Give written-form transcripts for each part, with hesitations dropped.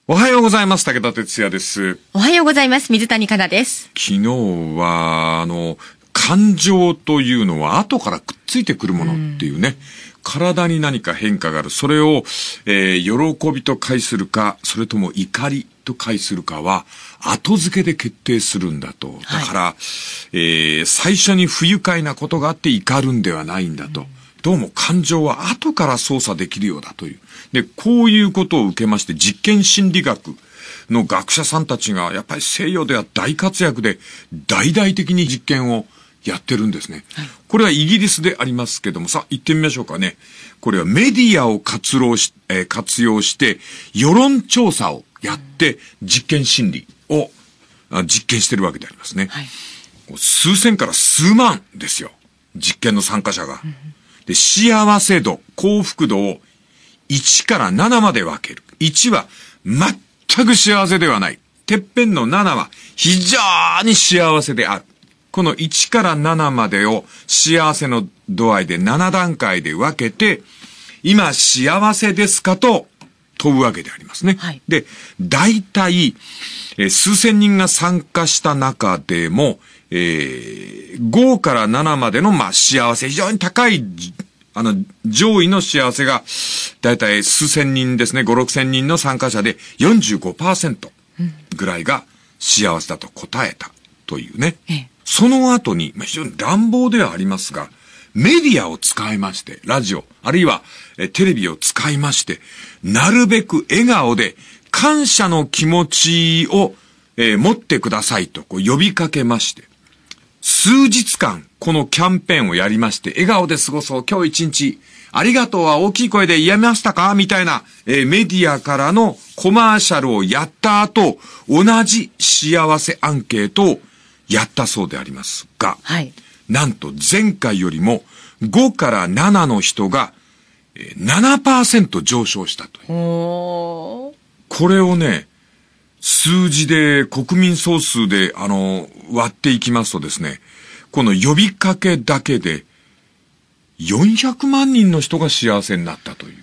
おはようございます。武田哲也です。 おはようございます。水谷香奈です。 昨日は、感情というのは後からくっついてくるものっていうね。体に何か変化がある。それを、喜びと解するか、それとも怒りと解するかは、後付けで決定するんだと。だから、最初に不愉快なことがあって怒るんではないんだと。どうも感情は後から操作できるようだという。で、こういうことを受けまして、実験心理学の学者さんたちが、やっぱり西洋では大活躍で、大々的に実験をやってるんですね。はい、これはイギリスでありますけども、さあ、行ってみましょうかね。これはメディアを活用して、世論調査をやって、実験心理を実験してるわけでありますね。はい、数千から数万ですよ。実験の参加者が。で、幸せ度、幸福度を1から7まで分ける。1は全く幸せではない。てっぺんの7は非常に幸せである。この1から7までを幸せの度合いで7段階で分けて、今幸せですかと問うわけでありますね。はい、で、大体、数千人が参加した中でも、5から7までの、幸せ、非常に高い、上位の幸せが、だいたい数千人ですね、5、6千人の参加者で 45% ぐらいが幸せだと答えたというね。その後に、非常に乱暴ではありますが、メディアを使いまして、ラジオ、あるいはテレビを使いまして、なるべく笑顔で感謝の気持ちを、持ってくださいとこう呼びかけまして、数日間このキャンペーンをやりまして、笑顔で過ごそう、今日一日、ありがとうは大きい声で言えましたかみたいな、メディアからのコマーシャルをやった後、同じ幸せアンケートをやったそうでありますが、はい、なんと前回よりも5から7の人が 7% 上昇したという。これをね、数字で国民総数で割っていきますとですね、この呼びかけだけで400万人の人が幸せになったという。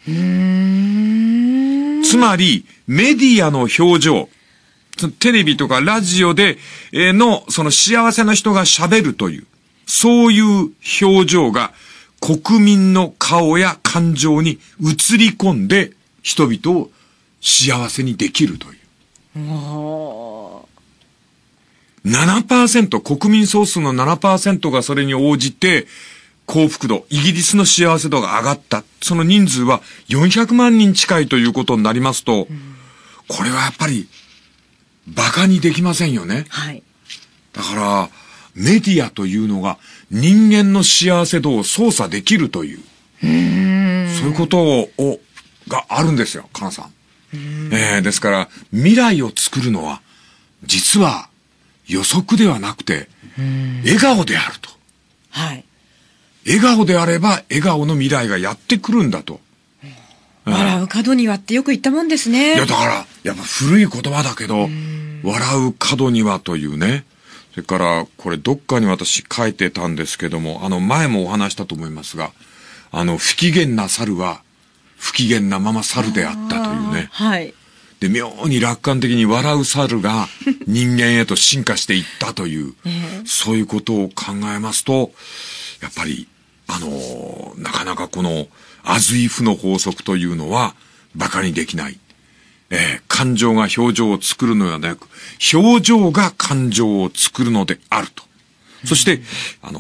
つまりメディアの表情、テレビとかラジオでのその幸せな人が喋るという、そういう表情が国民の顔や感情に映り込んで人々を幸せにできるという。7%、国民総数の 7% がそれに応じて幸福度、イギリスの幸せ度が上がった。その人数は400万人近いということになりますと、これはやっぱり馬鹿にできませんよね。はい。だからメディアというのが人間の幸せ度を操作できるという、そういうことがあるんですよ、カナさん。ですから未来を作るのは実は予測ではなくて笑顔であると。はい。笑顔であれば笑顔の未来がやってくるんだと。 笑う角にはってよく言ったもんですね。 いやだからやっぱ古い言葉だけど、笑う角にはというね。それからこれどっかに私書いてたんですけども、前もお話したと思いますが、不機嫌な猿は不機嫌なまま猿であったというね。はい。で、妙に楽観的に笑う猿が人間へと進化していったという、そういうことを考えますと、やっぱり、なかなかこの、アズイフの法則というのは、馬鹿にできない。感情が表情を作るのではなく、表情が感情を作るのであると。そして、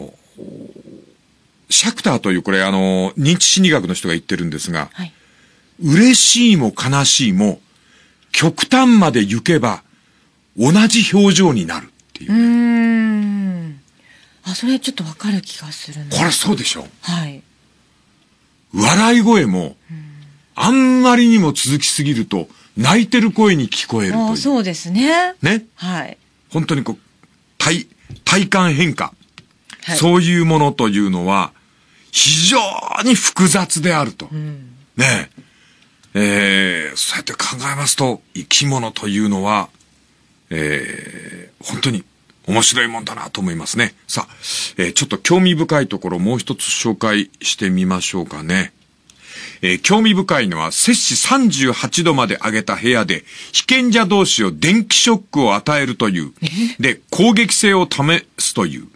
シャクターというこれ認知心理学の人が言ってるんですが、はい、嬉しいも悲しいも極端まで行けば同じ表情になるっていう、ね。 それちょっとわかる気がするね。 これそうでしょ。 はい。 笑い声もあんまりにも続きすぎると泣いてる声に聞こえるという。 そうですね。 ね。 はい。 本当にこう体感変化、はい、そういうものというのは非常に複雑であると。ねえ。そうやって考えますと、生き物というのは、本当に面白いもんだなと思いますね。さあ、ちょっと興味深いところもう一つ紹介してみましょうかね。 興味深いのは、摂氏38度まで上げた部屋で、被験者同士を電気ショックを与えるという。で、攻撃性を試すという。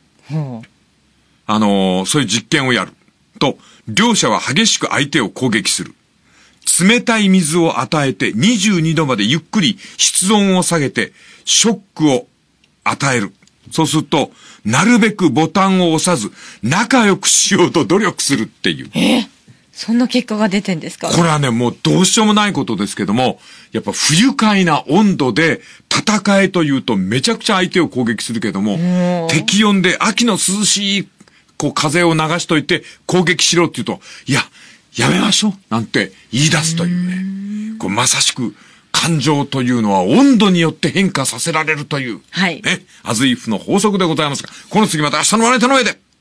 そういう実験をやる。と、両者は激しく相手を攻撃する。冷たい水を与えて22度までゆっくり室温を下げてショックを与える。そうすると、なるべくボタンを押さず仲良くしようと努力するっていう。 そんな結果が出てんですか？ これはね、もうどうしようもないことですけども、やっぱ不愉快な温度で戦えというとめちゃくちゃ相手を攻撃するけども、適温で秋の涼しい風を流しといて攻撃しろって言うと、いや、やめましょうなんて言い出すというね。まさしく感情というのは温度によって変化させられるという。 はい。 アズイフの法則でございますが、この次また明日の笑い手の上で。